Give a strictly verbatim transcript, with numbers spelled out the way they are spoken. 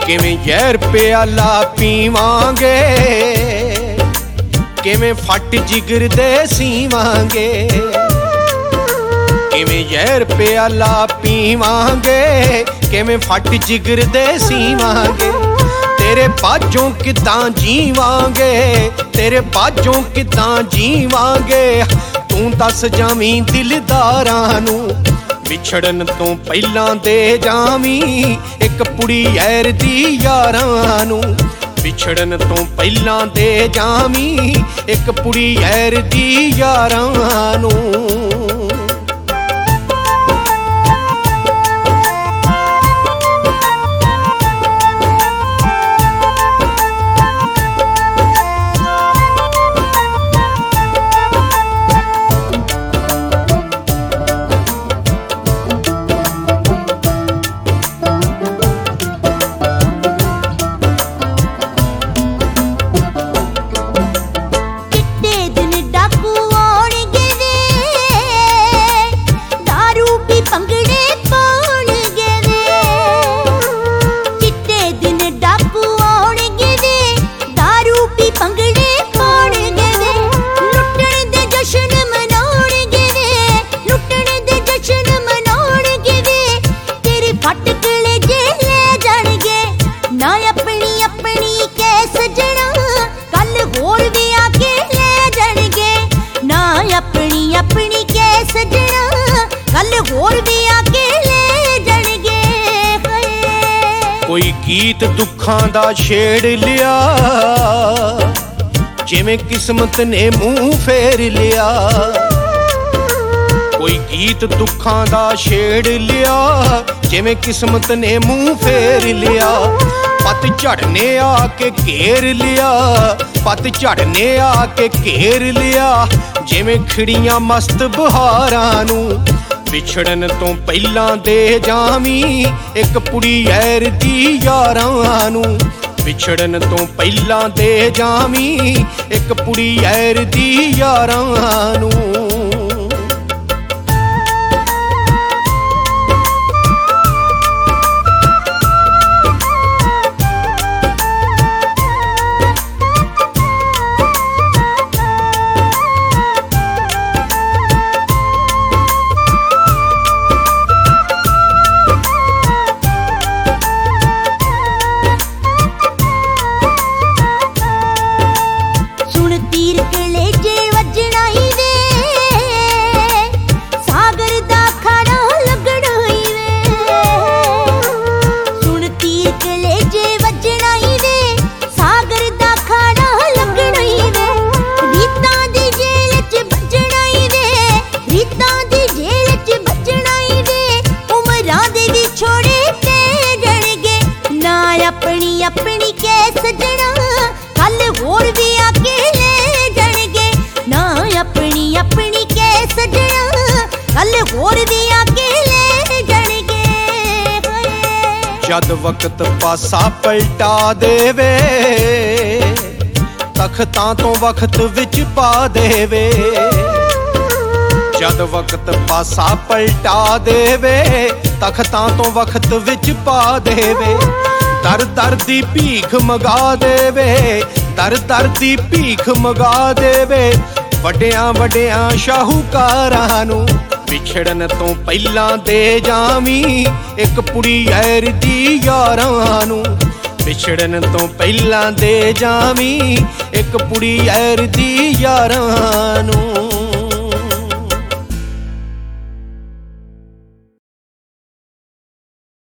ਕਿਵੇਂ ਜ਼ਹਿਰ ਪਿਆਲਾ ਪੀਵਾਂਗੇ, ਕਿਵੇਂ ਫੱਟ ਜਿਗਰ ਦੇ ਸੀਵਾਂਗੇ। ਕਿਵੇਂ ਜ਼ਹਿਰ ਪਿਆਲਾ ਪੀਵਾਂਗੇ, ਕਿਵੇਂ ਫੱਟ ਜਿਗਰ ਦੇ ਸੀਵਾਂਗੇ। ਤੇਰੇ ਬਾਝੋਂ ਕਿੱਦਾਂ ਜੀਵਾਂਗੇ, ਤੇਰੇ ਬਾਝੋਂ ਕਿੱਦਾਂ ਜੀਵਾਂਗੇ। ਤੂੰ ਦੱਸ ਜਾਵੀਂ ਦਿਲਦਾਰਾਂ ਨੂੰ, ਵਿਛੜਨ ਤੋਂ ਪਹਿਲਾਂ ਦੇ ਜਾਵੀਂ ਇੱਕ ਪੁੜੀ ਯਾਰ ਦੀ ਯਾਰਾਂ ਨੂੰ। ਵਿਛੜਨ ਤੋਂ ਪਹਿਲਾਂ ਦੇ ਜਾਵੀਂ ਇੱਕ ਪੁੜੀ ਯਾਰ ਦੀ ਯਾਰਾਂ ਨੂੰ। अपनी अपनी के सजना कल होर भी आके ले जाणगे। कोई गीत दुखां दा छेड़ लिया, जिवें किस्मत ने मुंह फेर लिया। कोई गीत दुखां दा छेड़ लिया, जिवें किस्मत ने मुंह फेर लिया। पत झड़ने आके घेर लिया, पत झड़ने आके घेर लिया। जिवें खिड़ियां मस्त बहारां नूं, विछड़न तो पहलां दे जावीं एक पुड़ी यार दी यारां नूं। विछड़न तो पहलां दे जावीं एक पुड़ी यार दी यारां नूं। अपनी अपनी के सजना कल होर भी आके ले जाणगे। ना अपनी अपनी के सजना कल होर भी आके ले जाणगे। जद वक्त पासा पलटा देवे, तख्तां तो वक्त विच पा देवे। जद वक्त पासा पलटा देवे, तख्तां तो वक्त विच पा देवे। दर दर दी भीख मंगा देवे, दर दर दी भीख मंगा देवे। वड्डियां वड्डियां शाहूकारां नूं, विछड़न तो पहलां दे जावीं एक पुड़ी यार दी यारां नूं। विछड़न तो पहलां दे जावीं एक पुड़ी यार दी यारां नूं।